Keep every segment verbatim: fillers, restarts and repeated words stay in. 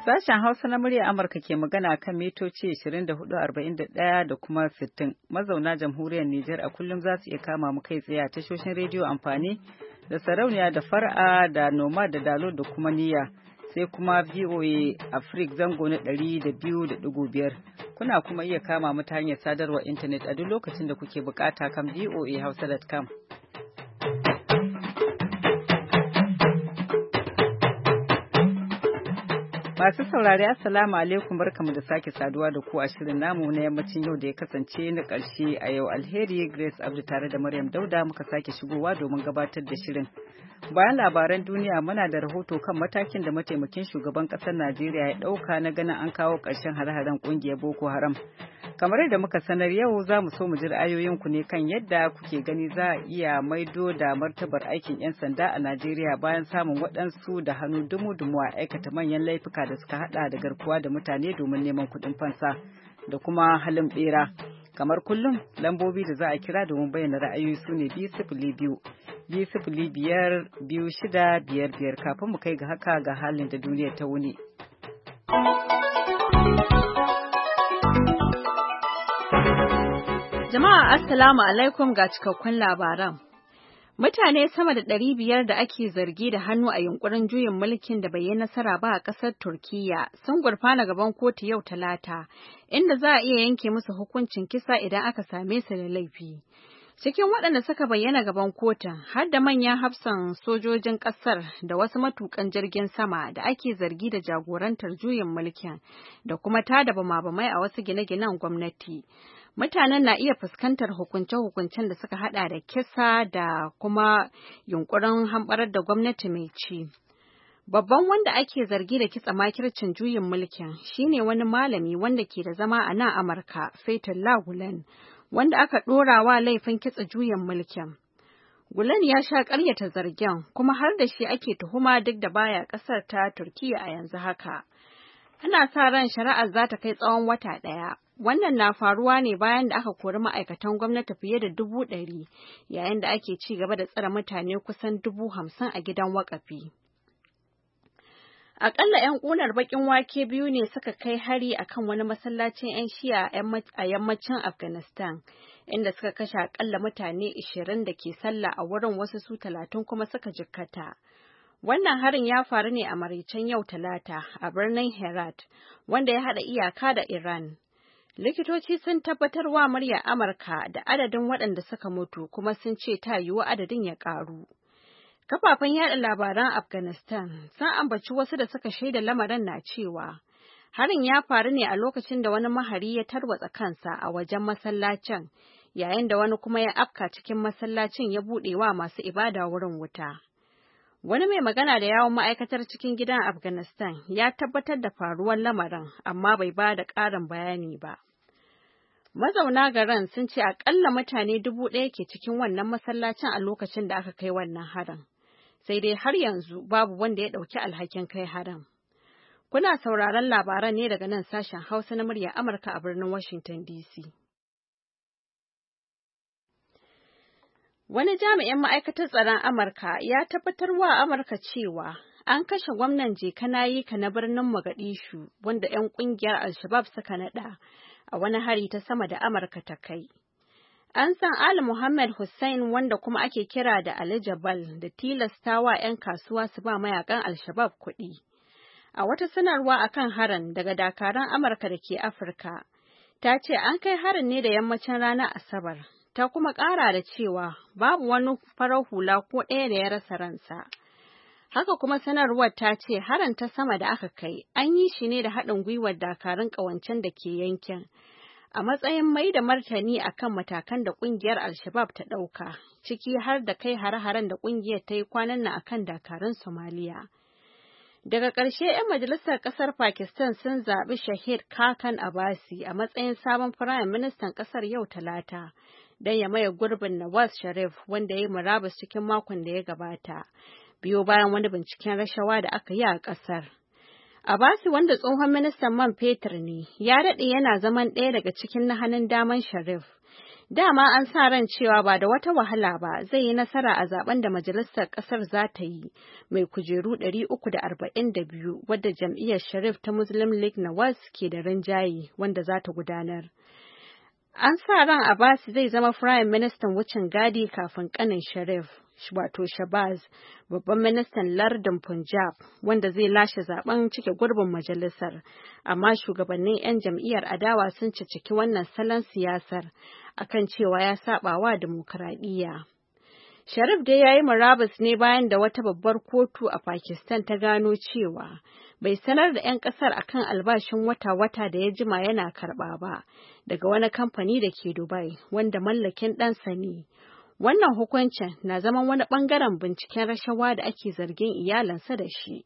Sashen Hausa na murya Amurka ke magana kan mitoci ashirin da hudu arba'in da ɗaya da kuma sittin. Mazauna jamhuriyar Nijar a kullum za su iya kama mu kai tsaye a tashoshin rediyo amfani da sarauniya da far'a da noma da dalo da kuma niyya. Sai kuma V O A Africa zango na ɗari da biyu da ɗigo biyar. Kuna kuma iya kama mu ta hanyar sadarwar intanet a duk lokacin da kuke bukata kan V O A hausa dot com. Masu saurari assalamu alaikum, barkamu da sake saduwa da ku a shirin namu na yammacin yau da ya kasance na ƙarshe a yau. Alheri Grace Abdu tare da Maryam Dauda muka sake shigowa domin gabatar da shirin. Bayan labaran duniya muna da rahoto kan matakin da mataimakin shugaban ƙasar Najeriya ya ɗauka na ganin an kawo ƙarshen hare-haren ƙungiyar Boko Haram. Kamar yadda muka sanar yau za mu so mu ji ra'ayoyinku ne kan yadda kuke gani za a iya maido da martabar aikin 'yan sanda a Najeriya bayan samun waɗansu da hannu dumu-dumu a aikata manyan laifuka da suka hada da garkuwa da mutane domin neman kuɗin fansa da kuma halin ɓera. Kamar kullum lambobi da za a kira domin bayyana ra'ayoyi su ne biyu sifili biyu biyu sifili biyar biyu shida biyar biyar. Kafin mu kai ga haka ga halin da duniya ta wuni. Jama'a assalamu alaikum ga cikakkun labaran. Mutane sama da ɗari biyar da ake zargi da hannu a yunkurin juyin mulkin da bai yi nasara ba a ƙasar Turkiyya sun gurfana gaban kotu yau Talata, inda za a iya yanke musu hukuncin kisa idan aka same su da laifi. Cikin waɗanda suka bayyana gaban kotun har da manyan hafsan sojojin ƙasar da wasu matuƙan jirgin sama da ake zargi da jagorantar juyin mulkin da kuma tada bama-bamai a wasu gine-ginen gwamnati. Mutanen na iya fuskantar hukunce-hukuncen da suka hada da kisa da kuma yunkurin hamɓarar da gwamnati mai ci. Babban wanda ake zargi da kitsa makircin juyin mulkin shine wani malami wanda ke da zama a nan Amurka, Fethullah Gulen, wanda aka ɗora wa laifin kitsa juyin mulkin. Gulen ya sha ƙaryata zargen kuma har da shi ake tuhuma duk da baya ƙasar ta Turkiyya a yanzu haka. Ana sa ran shari'ar za ta kai tsawon wata ɗaya. Wannan na faruwa ne bayan da aka kori ma'aikatan gwamnati fiye da dubu ɗari, yayin da ake ci gaba da tsare mutane kusan dubu hamsin a gidan waƙafi. Aƙalla 'yan ƙunar baƙin wake biyu ne suka kai hari akan wani masallacin 'yan Shi'a a yammacin Afghanistan, inda suka kashe aƙalla mutane ashirin da ke sallah a wurin, wasu su talatin kuma suka jikkata. Wannan harin ya faru ne a maraicen yau Talata a birnin Herat, wanda ya haɗa iyaka da Iran. Likitoci sun tabbatar wa muryar Amurka da adadin waɗanda suka mutu kuma sun ce ta yiwu adadin ya ƙaru. Kafafen yaɗa labaran Afghanistan sun ambaci wasu da suka shaida lamarin na cewa harin ya faru ne a lokacin da wani mahari ya tarwatsa kansa a wajen masallacin, yayin da wani kuma ya afka cikin masallacin ya buɗe wa masu ibada wurin wuta. Wani mai magana da yawon ma'aikatar cikin gidan Afghanistan ya tabbatar da faruwar lamarin, amma bai ba da ƙarin bayani ba. Mazauna garin sun ce aƙalla mutane dubu ɗaya ke cikin wannan masallacin a lokacin da aka kai wannan harin. Sai dai har yanzu babu wanda ya ɗauki alhakin kai harin. Kuna sauraron labaran ne daga nan sashen Hausa na murya Amurka a birnin Washington D C. Wani jami'in ma'aikatar tsaron Amurka ya tabbatar wa Amurka cewa an kashe gwamnan Jeka-na-yi-ka na birnin Mogadishu, wanda 'yan ƙungiyar Al-Shabab suka naɗa a wani hari ta sama da Amurka ta kai. An san Ali Muhammad Hussein, wanda kuma ake kira da Ali Jabal, da tilasta wa 'yan kasuwa su ba mayakan Al-Shabab kuɗi. A wata sanarwa akan harin daga dakaran Amurka da ke Afirka, ta ce an kai harin ne da yammacin ranar Asabar. Ta kuma ƙara da cewa babu wani farar hula ko ɗaya da ya rasa ransa. Haka kuma sanarwar ta ce harin ta sama da aka kai an yi shi ne da haɗin gwiwar dakarun ƙawancen da ke yankin, a matsayin mai da martani akan matakan da ƙungiyar Al-Shabab ta ɗauka, ciki har da kai hare-haren da ƙungiyar ta yi kwanan nan akan dakarun Somaliya. Daga ƙarshe 'yan majalisar ƙasar Pakistan sun zaɓi Shahid Khaqan Abbasi a matsayin sabon firayim ministan ƙasar yau Talata, don ya maye gurbin Nawaz Sharif, wanda ya yi murabus cikin makon da ya gabata, biyo bayan wani binciken rashawa da aka yi a ƙasar. Abbasi, wanda tsohon ministan man fetur ne, ya daɗe yana zaman ɗaya daga cikin na hannun daman Sharif. Dama an sa ran cewa ba da wata wahala ba zai yi nasara a zaben da majalisar ƙasar za ta yi mai kujeru ɗari uku da arba'in da biyu wadda jam'iyyar Sharif ta Muslim League Nawaz ke da rinjaye wanda za ta gudanar. An sa ran Abbas zai zama Firayim Ministan wucin gadi kafin ƙanin Sharif, wato Shabaz, babban ministan lardin Punjab, wanda zai lashe zaben cike gurbin majalisar. Amma shugabannin 'yan jam'iyyar adawa sun ciciki wannan salon siyasar akan cewa ya saba wa dimokuraɗiyya. Sharif dai ya yi murabus ne bayan da wata babbar kotu a Pakistan ta gano cewa bai sanar da 'yan ƙasar akan albashin wata-wata da ya jima yana karɓa ba daga wani kamfani da ke Dubai wanda mallakin ɗansa ne. Wannan hukuncin na zaman wani ɓangaren binciken rashawa da ake zargin iyalansa da shi.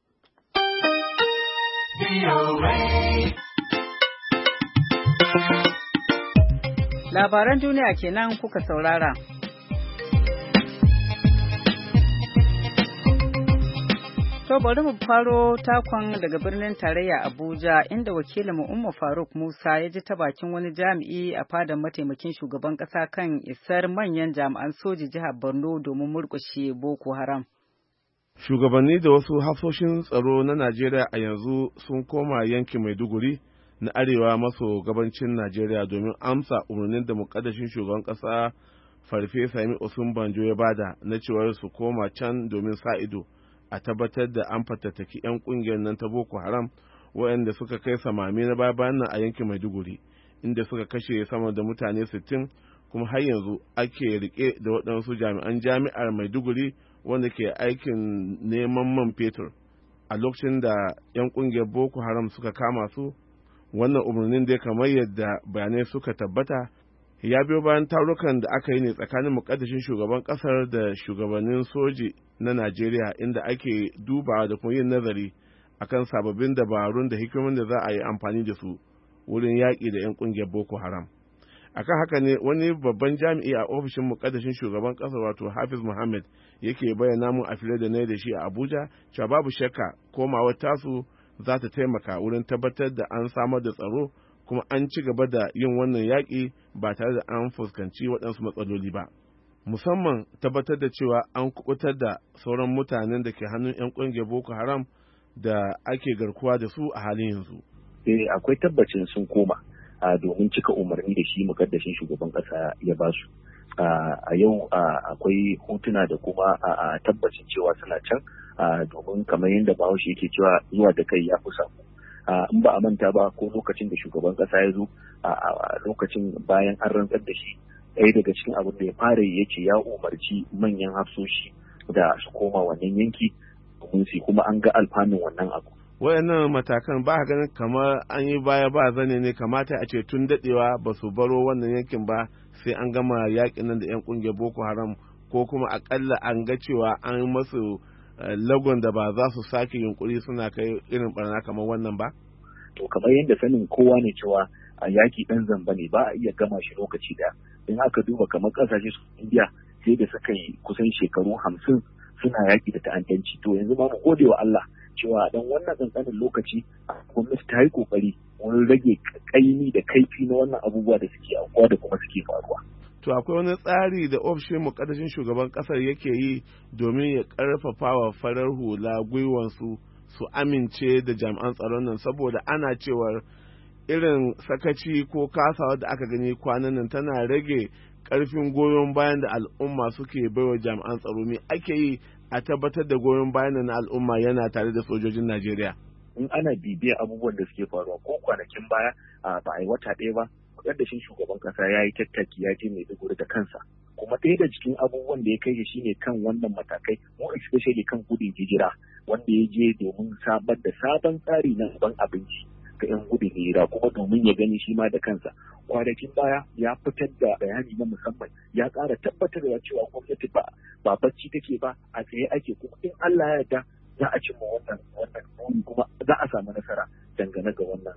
Labaran duniya kenan kuka saurara. To bari mu faro takon daga birnin tarayya Abuja inda wakilin Umma Faruk Musa ya ji ta bakin wani jami'i a fadar mataimakin shugaban kasa kan isar manyan jami'an soji jihar Borno domin murƙushe Boko Haram. Shugabanni da wasu hafsoshin tsaro na Najeriya a yanzu sun koma yankin Maiduguri na arewa maso gabancin Najeriya domin amsa umarnin da mukaddashin shugaban kasa Farfesa Yemi Osinbajo ya bada na cewa su koma can domin sa ido a tabbatar da an fatattaki 'yan kungiyar nan ta Boko Haram waɗanda suka kai samami na bayan nan a yankin Maiduguri inda suka kashe sama da mutane sittin kuma har yanzu ake rike da waɗansu jami'an jami'ar Maiduguri wanda ke aikin neman man fetur a lokacin da 'yan kungiyar Boko Haram suka kama su. Wannan umarnin dai kamar yadda bayanai suka tabbata ya biyo bayan tarukan da aka yi ne tsakanin mukaddashin shugaban kasar da shugabannin soji na Najeriya inda ake dubawa da kuma yin nazari akan sababbin dabarun da hikimomin da za a yi amfani da su wurin yaƙi da 'yan ƙungiyar Boko Haram. Akan haka ne wani babban jami'i a ofishin mukaddashin shugaban kasar wato Hafiz Muhammad yake bayyana mu a fili da na da shi a Abuja cewa babu shakka komawar tasu za ta taimaka wurin tabbatar da an samar da tsaro kuma an ci gaba da yin wannan yaƙi ba tare da an fuskanci waɗansu matsaloli ba. Musamman tabbatar da cewa an kubutar da sauran mutanen da ke hannun 'yan ƙungiyar Boko Haram da ake garkuwa da su a halin yanzu. Eh, akwai tabbacin sun koma domin cika umarni da shi mukaddashin shugaban ƙasa ya ba su. A yau akwai hotuna da kuma tabbacin cewa suna can domin kamar yadda Bahaushe yake cewa zuwa da kai ya fi samu. In ba a manta ba ko lokacin da shugaban kasa ya zo a lokacin bayan an rantsar da shi ɗaya daga cikin abin da ya fara ya ce ya umarci manyan hafsoshi da su koma wannan yanki domin su kuma an ga alfanun wannan abu. Wayannan matakan ba ganin kamar an yi baya ba zane ne kamata a ce tun daɗewa ba su baro wannan yankin ba sai an gama yakin nan da 'yan ƙungiyar Boko Haram ko kuma akalla an ga cewa an yi masu lagon da ba za su sake yunkuri suna kai irin barna kamar wannan ba? To kamar yadda sanin kowa ne cewa a yaki ɗan zamba ne ba a iya gama shi lokaci da in aka duba kamar ƙasashe su Indiya sai da suka yi kusan shekaru hamsin suna yaki da ta'addanci. To yanzu ma mu gode wa Allah cewa dan wannan ƙanƙanin lokaci gwamnati ta yi ƙoƙari wurin rage ƙaimi da kaifi na wannan abubuwa da suke aukuwa da kuma suke faruwa. To akwai wani tsari da ofishin mukaddashin shugaban kasar yake yi domin ya karfafa wa farar hula gwiwansu su amince da jami'an tsaron nan saboda ana cewar irin sakaci ko kasawa da aka gani kwanan nan tana rage karfin goyon bayan da al'umma suke baiwa jami'an tsaro. Me ake yi a tabbatar da goyon bayan na al'umma yana tare da sojojin Najeriya? In ana bibiyar abubuwan da suke faruwa ko kwanakin baya ba a yi wata ɗaya ba mukaddashin shugaban kasa ya yi tattaki ya je Maiduguri da kansa kuma ɗaya da cikin abubuwan da ya kai shi shine kan wannan matakai mu especially kan gudun hijira wanda ya je domin sabar da sabon tsari na ban abinci ga 'yan gudun hijira kuma domin ya gani shi ma da kansa. Kwanakin baya ya fitar da bayani na musamman ya ƙara tabbatar da cewa gwamnati ba ba bacci take ba a tsaye ake kuma in Allah ya yarda za a cimma wannan wannan buri kuma za a samu nasara dangane ga wannan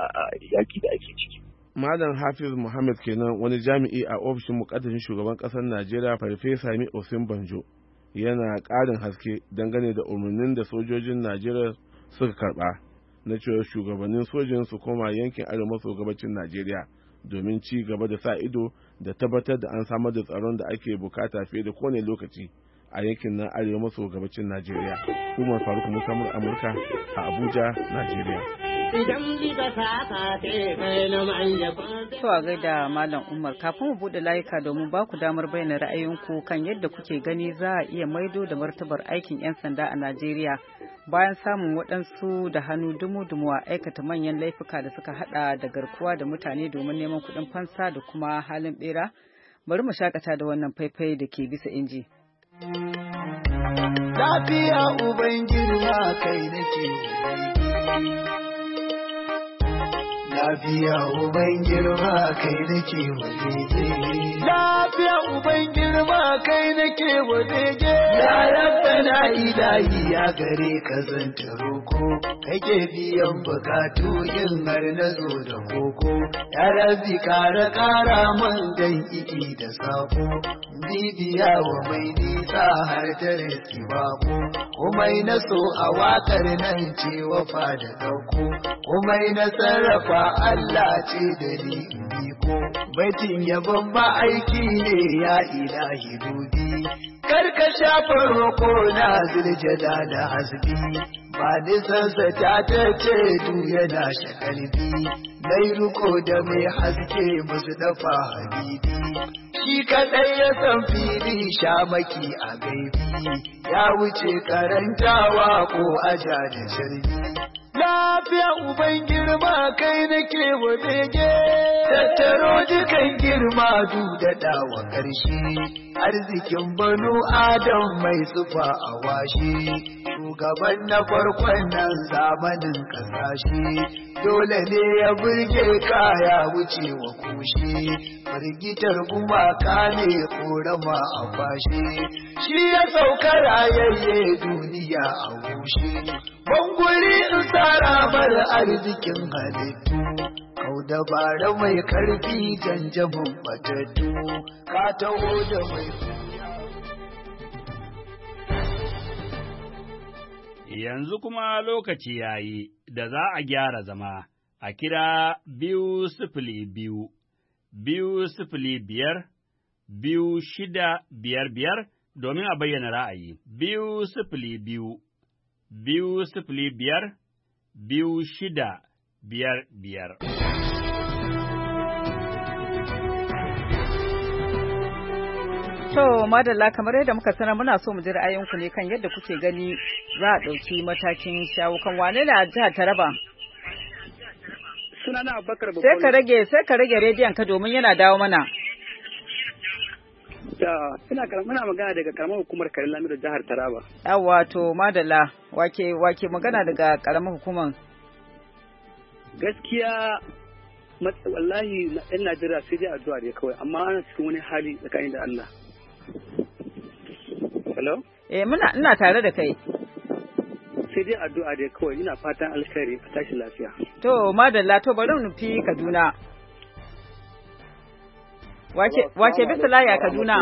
yaki da ake ciki. Malam Hafiz Muhammad kenan wani jami'i a ofishin mukaddashin shugaban ƙasar Najeriya Farfesa Yemi Osinbajo yana ƙarin haske dangane da umarnin da sojojin Najeriya suka karɓa na cewa shugabannin sojin su koma yankin arewa maso gabacin Najeriya domin ci gaba da sa ido da tabbatar da an samar da tsaron da ake bukata fiye da kowane lokaci a yankin na arewa maso gabacin Najeriya. Umar Faruk Musa Amurka a Abuja, Najeriya. To a gaida Malam Umar, kafin mu bude layuka domin ba ku damar bayyana ra'ayinku kan yadda kuke gani za a iya maido da martabar aikin 'yan sanda a Najeriya bayan samun waɗansu da hannu dumu-dumu a aikata manyan laifuka da suka hada da garkuwa da mutane domin neman kuɗin fansa da kuma halin bera. Bari mu shakata da wannan faifai da ke bisa inji. Lafiya uban girma kai nake Lafiya uban girma kai nake wadege Lafiya uban girma kai nake wadege Ya rabbana ilahi ya gare ka zanta roko kake biyan bukatu yin har na zo da koko Ya rabbi kara kara man dan iki da sako bibiya wa mai nisa har ta riski bako komai na so a wakar nan ce wafa da dauko komai na sarrafa Allah ce da ni biko baitin yabon ba aiki ne ya ilahi dubi karka shafa roko na ziljada da hasbi ba nisansa ta ta ce du yana shakalbi dai ruko da mai haske musu dafa habibi shi kadai ya san fili shamaki a gaibi ya wuce karantawa ko aja da sharbi lafiya uban girma kai nake wadege tattaro dukan girma du da dawa karshe arzikin banu adam mai sufa a washe shugaban na farkon nan zamanin kasashe dole ne ya burge kaya wuce wa kushe firgitar gumaka ne korama a fashe shi ya sauka rayayye duniya a wushe banguri in tsara bar arzikin halittu kau dabara mai karfi janjamin batattu ka taho da mai yanzu kuma lokaci ya yi da za a gyara zama a kira biyu sifili biyu, biyu sifili biyar, biyu shida biyar biyar domin a bayyana ra'ayi. Biyu sifili biyu, biyu sifili biyar, biyu shida biyar biyar. To, madalla kamar yadda muka sanar muna so mu ji ra'ayinku ne kan yadda kuke gani za a ɗauki matakin shawo kan wane ne a jihar Taraba? Sunana Abubakar Babban. Sai ka rage sai ka rage rediyon ka domin yana dawo mana. Da ina muna magana daga karamar hukumar Karin Lami da jihar Taraba. Yawwa to madalla wake wake magana daga karamar hukumar. Gaskiya wallahi na ɗan Najeriya sai dai addu'a ne kawai amma ana cikin wani hali tsakanin da Allah. Hello? Eh muna ina tare da kai. Sai dai addu'a dai kawai ina fatan alkhairi a tashi lafiya. To madalla to bari mu nufi Kaduna. Wace wace bisa layi a Kaduna?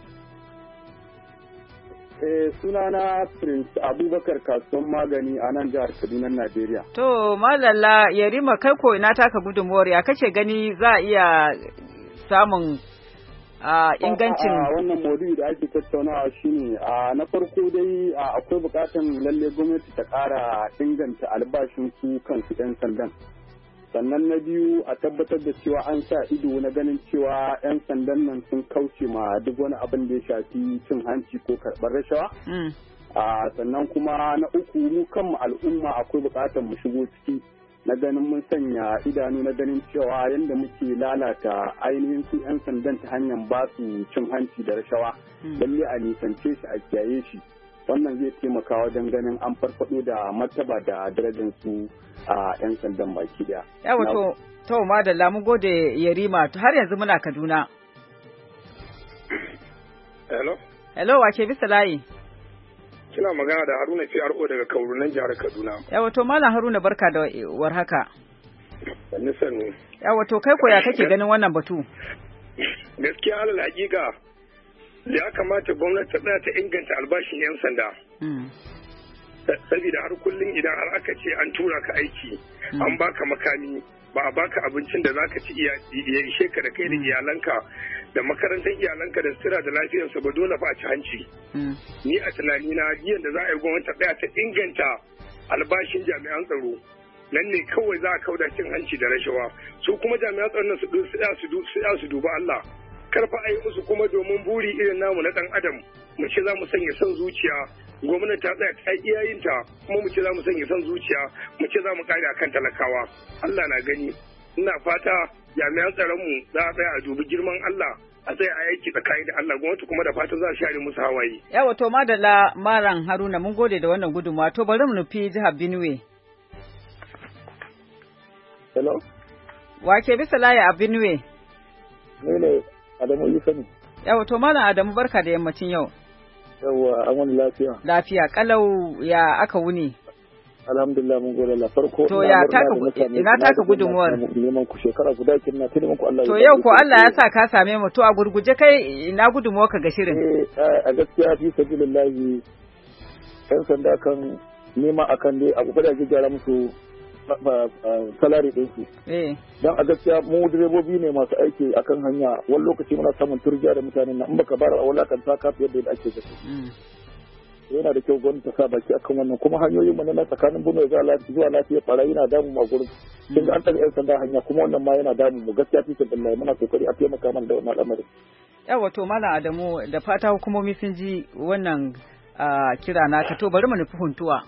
Eh sunana Prince Abubakar kasuwan magani a nan jihar Kaduna, Najeriya. To madalla Yarima kai ko ina taka gudunmuwar ya kace gani za a iya samun a ingancin wannan maudu'i da ake tattaunawa shine a na farko dai akwai bukatan lalle gwamnati ta ƙara inganta albashin su kansu 'yan sandan sannan na biyu a tabbatar da cewa an sa ido na ganin cewa 'yan sandan nan sun kauce ma duk wani abin da ya shafi cin hanci ko karɓar rashawa a sannan kuma na uku mu kanmu al'umma akwai bukatar mu shigo ciki na ganin mun sanya idanu na ganin cewa yadda muke lalata ainihin su 'yan sandan ta hanyar ba su cin hanci da rashawa lalle a nisance shi a kiyaye shi wannan zai taimaka wajen ganin an farfado da martaba da darajar su a 'yan sandan baki daya. Yawa to to madalla mun gode Yarima har yanzu muna Kaduna. Hello. Hello wace bisa layi? Kina magana da Haruna P R O daga Kaurunan jihar Kaduna. Yawa to Malam Haruna barka da warhaka. Sanni sanni. Yawa to kai koya kake ganin wannan batu? Gaskiya alal hakika ya kamata gwamnati ta ta inganta albashin yan sanda. saboda har kullum idan har aka ce an tura ka aiki an baka makami ba a baka abincin da zaka ci ya ishe ka da kai da iyalanka da makarantar iyalanka da sutura da lafiyarsa ba dole fa a ci hanci. Ni a tunani na jiyan da za a yi gwamnati ɗaya ta inganta albashin jami'an tsaro nan ne kawai za a kauda cin hanci da rashawa su kuma jami'an tsaron su tsaya su duba Allah karfa a yi musu kuma domin buri irin namu na ɗan adam mu ce za mu sanya son zuciya gwamnati ta tsaya ta iyayinta kuma mu ce za mu sanya son zuciya mu ce za mu kare akan talakawa Allah na gani ina fata jami'an tsaron mu za a tsaya a dubi girman Allah a tsaya a yaki tsakani da Allah gwamnati kuma da fata za a share musu hawaye. Yawa to madalla Malam Haruna mun gode da wannan gudunmawa to bari mu nufi jihar Benue. Hello. Wa ke bisa layi a Benue? Ne ne Adamu Yusuf. Yawa to Malam Adamu barka da yammacin yau. Yawa an wani lafiya. Lafiya kalau ya aka wuni. Alhamdulillah mun gode Allah farko. To ya taka ina taka gudunmuwar. Neman ku shekara guda kin na tuni ku Allah. To yau ko Allah ya sa ka same mu to a gurguje kai ina gudunmuwar ka ga shirin. Eh a gaskiya fi sabilillahi yan sanda kan nema akan dai abu da gyara musu salari din su. Eh. Dan a gaskiya mu direbobi ne masu aiki akan hanya wani lokaci muna samun turjiya da mutanen nan in baka bar a wala kan ta kafa yadda ake da su. Yana da kyau gwamnati ta sa baki akan wannan kuma hanyoyin mu na tsakanin Benue zuwa lafiya fara yana damu ma gurin kin ga an tsare yan sanda hanya kuma wannan ma yana damu mu gaskiya fi billahi muna kokari a taimaka mana da wannan al'amari. Yawa to Malam Adamu da fata hukumomi sun ji wannan kira naka to bari mu nufi Huntuwa.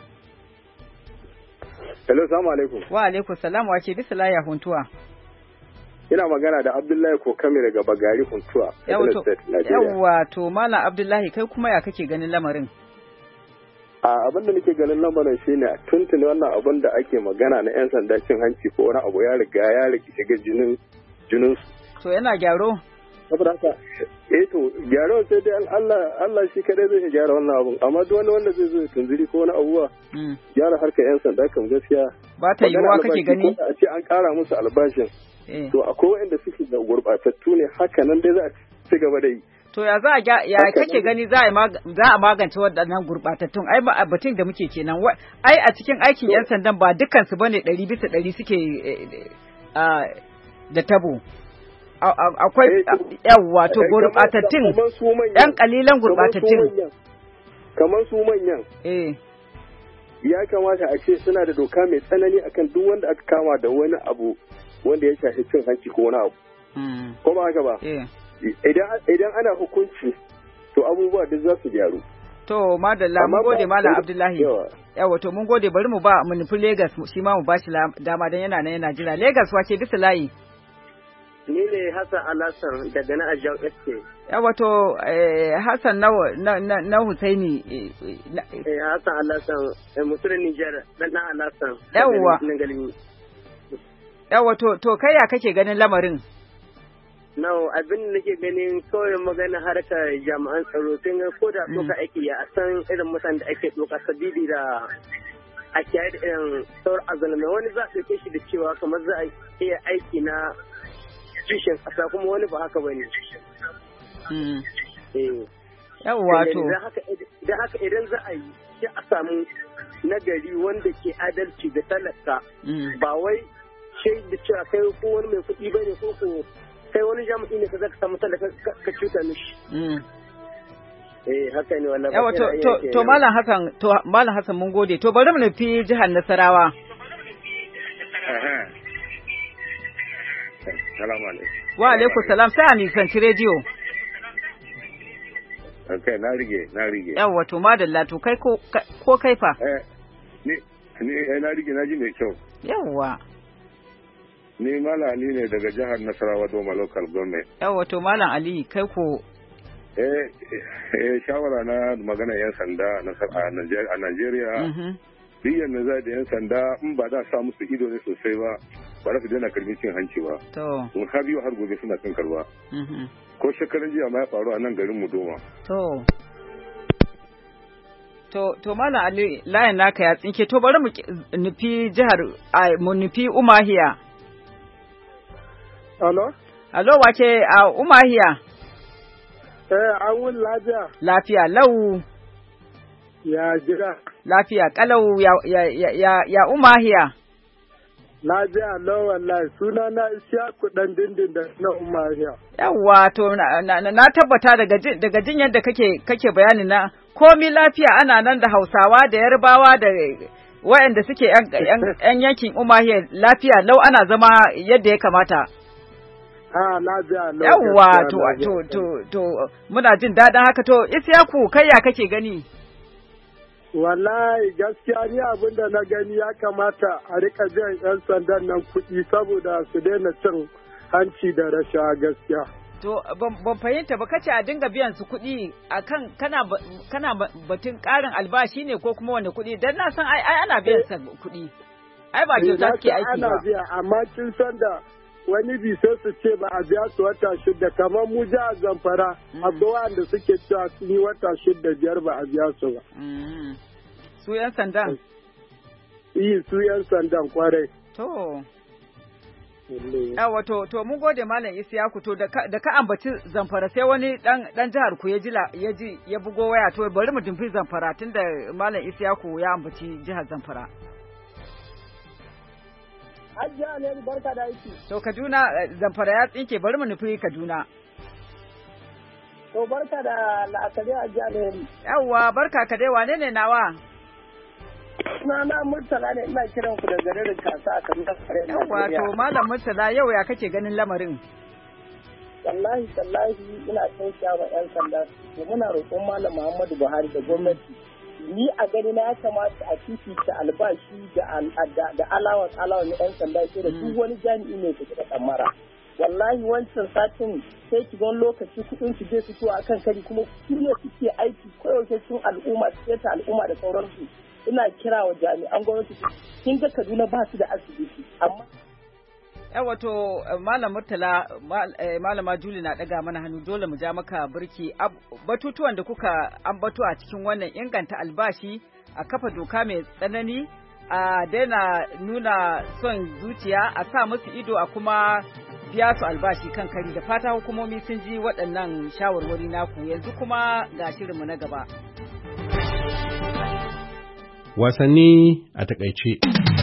Hello, salamu alaikum. Wa alaikum salam wa ke bisa laya Huntuwa. Ina magana da Abdullahi Kokame daga Bagari Huntuwa. Yawwa to Malam Abdullahi kai kuma ya kake ganin lamarin? A abin da nake ganin lamarin shine tuntuni wannan abin da ake magana na yan sanda cin hanci ko wani abu ya riga ya riga shiga jinin jinin su. To yana gyaro? Saboda haka eh to gyaro sai dai Allah Allah shi kadai zai gyara wannan abun amma duk wani wanda zai zo tunziri ko wani abuwa gyara harkar yan sanda kan gaskiya ba ta yiwuwa kake gani a ce an kara musu albashin to akwai wanda suke da gurbatattu ne haka nan dai za a ci gaba da yi. To ya za a ya kake gani za a magance waɗannan gurɓatattun ai ba batun da muke kenan ai a cikin aikin yan sandan ba dukkan su bane ɗari bisa ɗari suke da tabo akwai yawa to gurɓatattun ɗan ƙalilan gurɓatattun kamar su manyan eh ya kamata a ce suna da doka mai tsanani akan duk wanda aka kama da wani abu wanda ya shafi cin hanci ko wani abu ko ba haka ba idan ana hukunci to abubuwa duk za su gyaru. To madalla mun gode Malam Abdullahi. Yawa to mun gode bari mu ba mu nufi Lagos shi ma mu bashi dama dan yana nan yana jira. Lagos wace bisa layi? Ni ne Hassan Alhassan daga na Ajau Estate. Yawa to Hassan na na na Husaini. Eh Hassan Alhassan mutumin Niger dan dan Alhassan. Yawa. Yawa to to kai ya kake ganin lamarin? No, abin da nake ganin kawai magana harkar jami'an tsaro sun ga ko da doka ake ya san irin mutanen da ake doka sabidi da a kiyaye da irin sauran azalmai wani za a ɗauke shi da cewa kamar za a iya aiki na kishin ƙasa kuma wani ba haka bane. Yawwa to. Idan haka idan za a yi sai a samu nagari wanda ke adalci da talaka ba wai shaidu cewa kai ko wani mai kuɗi bane ko ko kai wani jami'i ne ka zaka samu talaka ka cuta mishi. Eh haka ne wallahi. Yawa to to to Malam Hassan to Malam Hassan mun gode to bari mu nufi jihar Nasarawa. Assalamu alaikum. Wa alaikum salam sai a nisanci rediyo. Okay na rige na rige. Yawa to madalla to kai ko ko kai fa? Eh ni ni na rige na ji mai kyau. Yawa. Ni Malam Ali ne daga jihar Nasarawa Doma Local Government. Yawa to Malam Ali kai ko eh eh shawara na magana yan sanda a Najeriya. Duk yanda za da yan sanda in ba da sa musu ido ne sosai ba ba za su daina karbi cin hanci ba. To. Mun har yau har gobe suna cin karba. Ko shekaran jiya ma ya faru a nan garin mu Doma. To. To, to Malam Ali layin naka ya tsinke to bari mu nufi jihar mu nufi Umahiya. Alo? Alo wace a Umahiya? Eh, an wuni lafiya. Lafiya lau. Ya jira. Lafiya kalau ya ya ya ya Umahiya. Lafiya lau wallahi suna na Isiyaku dan dindin da na Umahiya. Yawwa to na, na, na tabbata daga jin daga jin yadda kake kake bayani na komi lafiya ana nan da Hausawa da Yarbawa da waɗanda suke yan yankin Umahiya lafiya lau ana zama yadda ya kamata. Ha lafiya lau. Yawwa to to to to muna jin daɗin haka to Isiyaku kai ya kake gani? Wallahi gaskiya ni abin da na gani ya kamata a rika biyan 'yan sandan nan kuɗi saboda su daina cin hanci da rashawa gaskiya. To ban fahimta ba kace a dinga biyan su kuɗi akan kana kana batun ƙarin albashi ne ko kuma wani kuɗi dan na san ai ana biyan sa kuɗi. Ai ba kyauta suke aiki ba. Ana biya amma kin san da wani bi sai su ce ba a biya su wata shida kamar mu jihar Zamfara akwai wanda suke cewa sun yi wata shida biyar ba a biya su ba. Su yan sandan? Iyi su yan sandan kwarai. To. Yawa to to mun gode Malam Isiyaku to da ka ambaci Zamfara sai wani dan dan jihar ku ya ji ya ji ya bugo waya to bari mu dumfi Zamfara tunda Malam Isiyaku ya ambaci jihar Zamfara. Hajiya ne barka da aiki. To Kaduna Zamfara ya tsinke bari mu nufi Kaduna. To barka da la'akari Hajiya ne. Yawwa barka ka dai wane ne nawa? Na na Murtala ne ina kiran ku da garin Kasa a Kaduna. Yawwa to Malam Murtala yau ya kake ganin lamarin? Wallahi tallahi ina tausaya wa 'yan sanda. Muna roƙon Malam Muhammadu Buhari da gwamnati ni a gani na ya kamata a fifita albashi da alawan alawan na 'yan sanda sai da duk wani jami'i ne su da kamara. Wallahi wancan satin sai ki gan lokaci kudin su zai fito akan kari kuma su ne suke aiki koyaushe sun al'umma su ta al'umma da sauransu. Ina kira wa jami'an gwamnati kin ga Kaduna ba su da asibiti amma yawa to Malam Murtala Malama Juli na daga mana hannu dole mu ja maka burki batutuwan da kuka ambato a cikin wannan inganta albashi a kafa doka mai tsanani a daina nuna son zuciya a sa musu ido a kuma biya su albashi kan kari da fata hukumomi sun ji waɗannan shawarwari naku yanzu kuma ga shirinmu na gaba. Wasanni a takaice.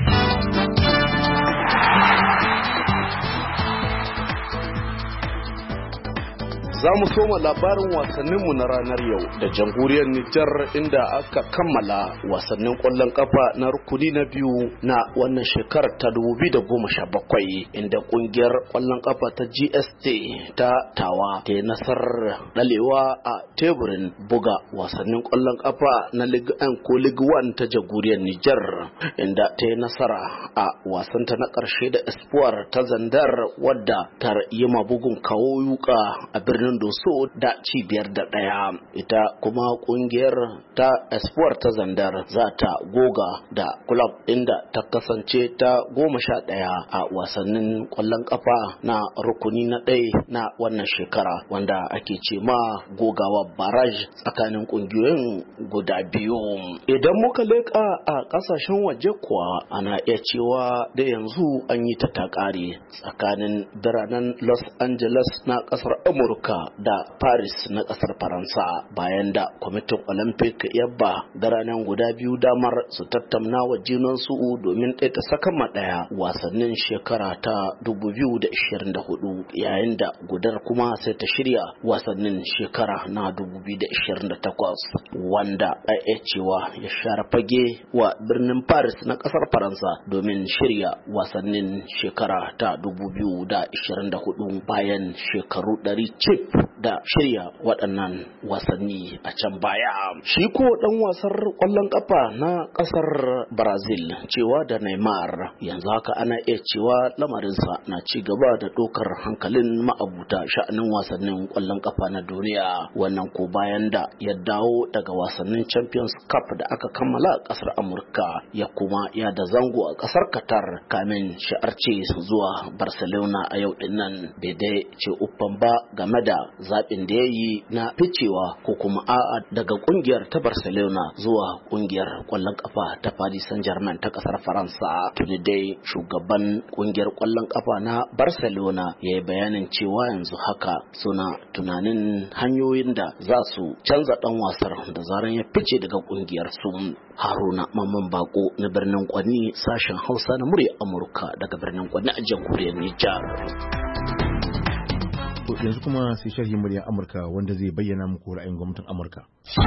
Za mu soma labarin wasanninmu na ranar yau da jamhuriyar Nijar inda aka kammala wasannin ƙwallon ƙafa na rukuni na biyu na wannan shekarar ta dubu biyu da goma sha bakwai inda ƙungiyar ƙwallon ƙafa ta G S T ta Tawa ta yi nasarar ɗalewa a teburin buga wasannin ƙwallon ƙafa na Ligue one ko Ligue one ta jamhuriyar Nijar inda ta yi nasara a wasanta na ƙarshe da Espoir ta Zandar wadda ta yi mabugun kawo yuka a birnin Doso da cibiyar da ɗaya. Ita kuma kungiyar ta Espoir ta Zandar za ta goga da club inda ta kasance ta goma sha ɗaya a wasannin ƙwallon ƙafa na rukuni na ɗaya na wannan shekara wanda ake ce ma gogawa barrage tsakanin kungiyoyin guda biyu. Idan muka leƙa a ƙasashen waje kuwa ana iya cewa da yanzu an yi ta takare tsakanin biranen Los Angeles na ƙasar Amurka da Paris na kasar Faransa bayan da kwamitin Olympic ya ba da ranar guda biyu damar su tattauna wa junansu domin ɗaya ta saka ɗaya wasannin shekara ta dubu biyu da ashirin da hudu yayin da gudar kuma sai ta shirya wasannin shekara na dubu biyu da ashirin da takwas wanda a iya cewa ya share fage wa birnin Paris na kasar Faransa domin shirya wasannin shekara ta dubu biyu da ashirin da hudu bayan shekaru ɗari cif da shirya waɗannan wasanni a can baya. Shi ko ɗan wasar ƙwallon ƙafa na ƙasar Brazil cewa da Neymar yanzu haka ana iya cewa lamarinsa na ci gaba da ɗaukar hankalin ma'abuta sha'anin wasannin ƙwallon ƙafa na duniya wannan ko bayan da ya dawo daga wasannin Champions Cup da aka kammala a ƙasar Amurka ya kuma ya da zango a ƙasar Qatar kamin sha'arce zuwa Barcelona a yau ɗin nan bai dai ce uffan ba game da zaɓin da ya yi na ficewa ko kuma a'a daga ƙungiyar ta Barcelona zuwa ƙungiyar ƙwallon ƙafa ta Paris Saint-Germain ta ƙasar Faransa. Tuni dai shugaban ƙungiyar ƙwallon ƙafa na Barcelona ya yi bayanin cewa yanzu haka suna tunanin hanyoyin da za su canza ɗan wasar da zaran ya fice daga ƙungiyar su. Haruna Mamman Bako na birnin Kwanni, sashen Hausa na murya Amurka daga birnin Kwanni a jamhuriyar Nijar. Yanzu kuma sai sharhi muryar Amurka wanda zai bayyana muku ra'ayin gwamnatin Amurka.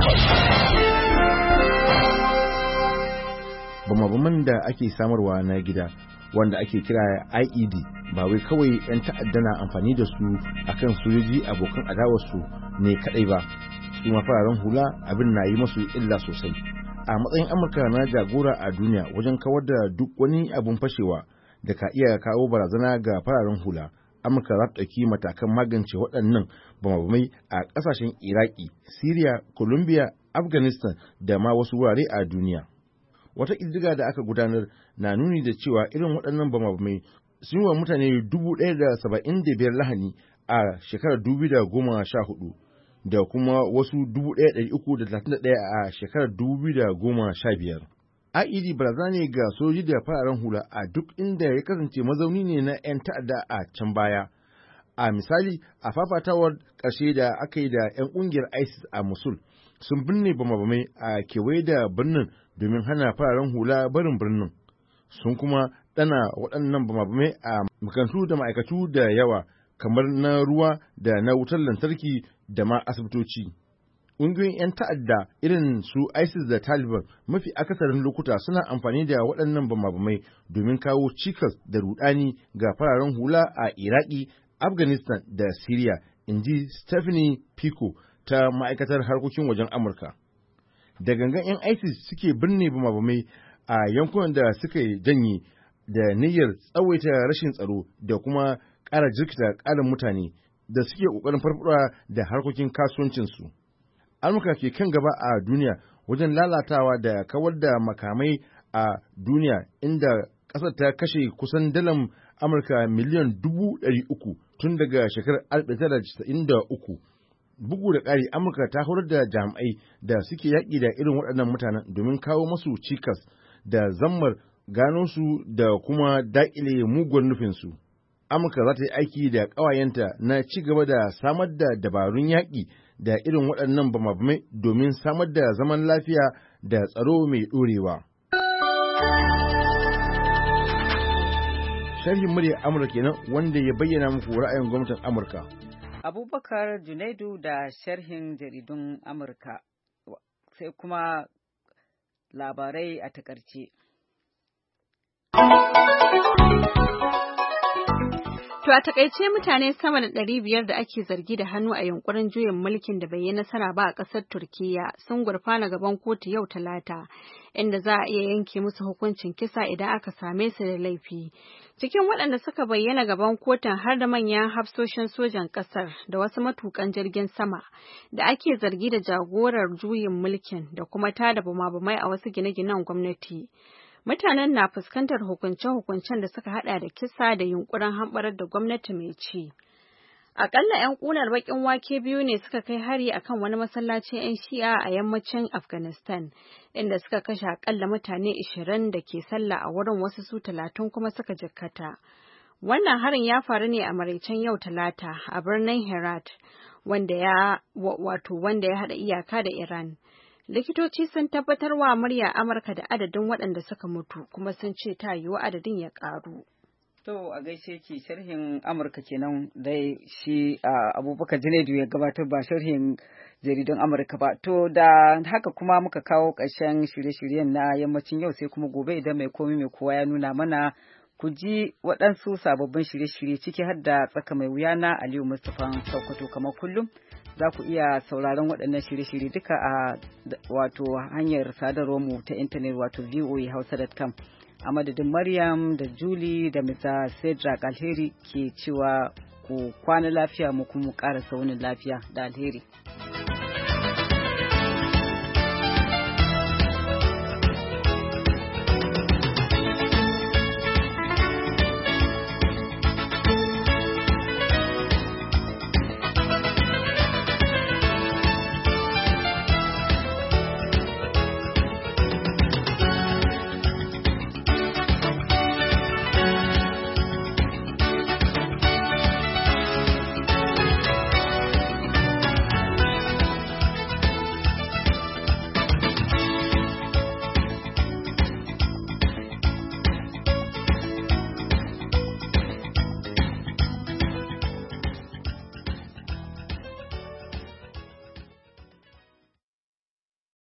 Bama-baman da ake samarwa na gida wanda ake kira I E D ba wai kawai 'yan ta'adda na amfani da su akan sojoji abokan adawarsu ne kadai ba, su ma fararen hula abin na yi masu illa sosai. A matsayin Amurka na jagora a duniya wajen kawar da duk wani abun fashewa da ka iya kawo barazana ga fararen hula, Amurka za ta ɗauki matakan magance waɗannan bamabamai a ƙasashen Iraki, Siriya, Colombia, Afghanistan da ma wasu wurare a duniya. Wata ƙididdiga da aka gudanar na nuni da cewa irin waɗannan bamabamai sun yi wa mutane dubu ɗaya da saba'in da biyar lahani a shekarar dubu da goma sha hudu da kuma wasu dubu ɗaya ɗari uku da talatin da ɗaya a shekarar dubu da goma sha biyar. I E D barazana ne ga sojoji da fararen hula a duk inda ya kasance mazauni ne na 'yan ta'adda a can baya. A misali, a fafatawar ƙarshe da aka yi da 'yan ƙungiyar ISIS a Mosul sun binne bama-bamai a kewaye da birnin domin hana fararen hula barin birnin. Sun kuma ɗana waɗannan bama-bamai a makarantu da ma'aikatu da yawa kamar na ruwa da na wutar lantarki da ma asibitoci. Ƙungiyoyin 'yan ta'adda irin su ISIS da Taliban mafi akasarin lokuta suna amfani da waɗannan bama-bamai domin kawo cikas da rudani ga fararen hula a Iraki, Afghanistan da Syria, in ji Stephanie Pico ta ma'aikatar harkokin wajen Amurka. Da gangan 'yan ISIS suke binne bama-bamai a yankunan da suka janye da niyyar tsawaita rashin tsaro da kuma ƙara jirkita ƙarin mutane da suke ƙoƙarin farfaɗa da harkokin kasuwancinsu. Amurka ke kan gaba a duniya wajen lalatawa da kawar da makamai a duniya, inda ƙasar ta kashe kusan dalar Amurka miliyan dubu ɗari uku tun daga shekarar alif ɗaya tara casa'in da uku. Bugu da ƙari, Amurka ta horar da jami'ai da suke yaƙi da irin waɗannan mutanen domin kawo masu cikas da zammar gano su da kuma daƙile mugun nufinsu. Amurka za ta yi aiki da ƙawayenta na ci gaba da samar da dabarun yaƙi da irin waɗannan bamabamai domin samar da zaman lafiya da tsaro mai ɗorewa. Sharhin muryar Amurka kenan wanda ya bayyana muku ra'ayin gwamnatin Amurka. Abubakar Junaidu da sharhin jaridun Amurka, sai kuma labarai a takarce. To a takaice mutane sama da ɗari biyar da ake zargi da hannu a yunkurin juyin mulkin da bai yi nasara ba a ƙasar Turkiyya sun gurfana gaban kotu yau Talata, inda za a iya yanke musu hukuncin kisa idan aka same su da laifi. Cikin waɗanda suka bayyana gaban kotun har da manyan hafsoshin sojan ƙasar da wasu matukan jirgin sama da ake zargi da jagorar juyin mulkin da kuma tada bama-bamai a wasu gine-ginen gwamnati. Mutanen na fuskantar hukunce-hukuncen da suka hada da kisa da yunkurin hamɓarar da gwamnati mai ci. Akalla 'yan ƙunar baƙin wake biyu ne suka kai hari akan wani masallacin 'yan Shi'a a yammacin Afghanistan, inda suka kashe akalla mutane ishirin da ke sallah a wurin, wasu su talatin kuma suka jikkata. Wannan harin ya faru ne a maraicen yau Talata a birnin Herat, wanda ya wato wanda ya hada iyaka da Iran. Likitoci sun tabbatar wa murya Amurka da adadin waɗanda suka mutu, kuma sun ce ta yiwu adadin ya ƙaru. To a gaishe ki, sharhin Amurka kenan dai shi Abubakar Junaidu ya gabatar, ba sharhin jaridun Amurka ba. To da haka kuma muka kawo ƙarshen shirye-shiryen na yammacin yau, sai kuma gobe idan mai komi mai kowa ya nuna mana ku ji waɗansu sababbin shirye-shirye ciki har da tsaka mai wuya na Aliyu Mustapha Sokoto. Kamar kullum za ku iya sauraron waɗannan shirye-shirye duka a wato hanyar sadarwarmu ta intanet, wato voa hausa dot com. A madadin Maryam da Julie da Mister Cedric, Alheri ke cewa ku kwana lafiya mu kuma ƙara saunin lafiya da alheri.